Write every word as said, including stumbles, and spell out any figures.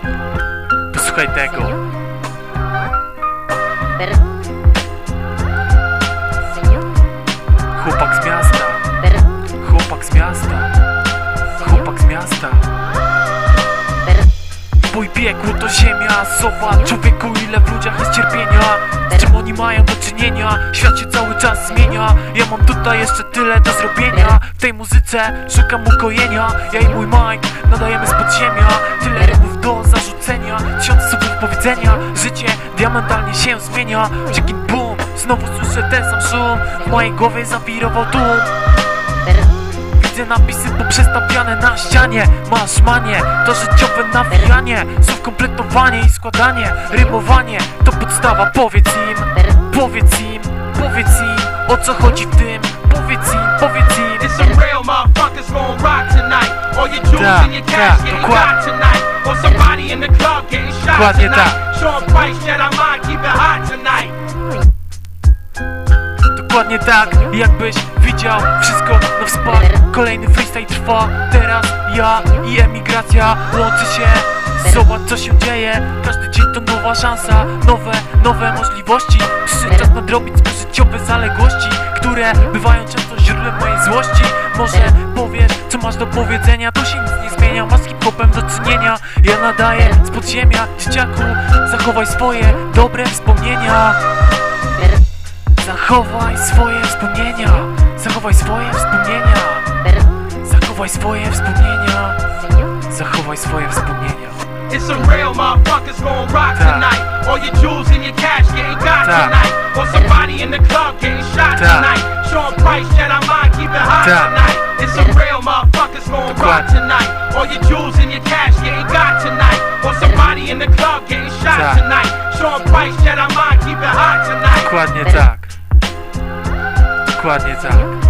Posłuchaj tego. Chłopak z miasta. Chłopak z miasta. Chłopak z miasta. Bój piekło to ziemia. Zobacz człowieku, ile w ludziach jest cierpienia. Z czym oni mają do czynienia? Świat się cały czas zmienia. Ja mam tutaj jeszcze tyle do zrobienia. W tej muzyce szukam ukojenia. Ja i mój Mike nadajemy z podziemia. Tyle rymów do zarzucenia, tysiące słów powiedzenia. Życie diamentalnie się zmienia. Dzięki boom, znowu słyszę ten sam szum. W mojej głowie zawirował tłum. Widzę napisy poprzestawiane na ścianie. Masz manię, to życiowe nawijanie. Słów kompletowanie i składanie. Rymowanie to podstawa, powiedz im. Powiedz im, powiedz im, o co chodzi w tym. Powiedz im, powiedz im. It's a real motherfuckers gon' rock tonight. All your jewels in your cash getting got tonight. Or somebody in the club getting shot tonight. Sean Price, Jedi Mind, keep it hot tonight. Dokładnie tak, jakbyś widział wszystko na wspar. Kolejny freestyle trwa, teraz ja i emigracja łączy się. Zobacz co się dzieje, każdy dzień to nowa szansa. Nowe, nowe możliwości. Przyszedł czas nadrobić swe życiowe zaległości, które bywają często źródłem mojej złości. Może powiesz, co masz do powiedzenia, to się nic nie zmienia. Masz z hip-hopem do czynienia. Ja nadaję z podziemia, dzieciaku. Zachowaj swoje dobre wspomnienia. Zachowaj swoje wspomnienia. Zachowaj swoje wspomnienia. Zachowaj swoje wspomnienia. Zachowaj swoje wspomnienia. It's a real motherfuckers gon' rock tonight. All your jewels in your cash getting got tonight. Or somebody in the club getting shot tonight. Sean Price, Jedi Mind, keep it hot tonight. It's a real motherfuckers gon' rock tonight. All your jewels in your cash getting got tonight. Or somebody in the club getting shot tonight. Sean Price, Jedi Mind, keep it hot tonight. Dokładnie tak. Dokładnie tak.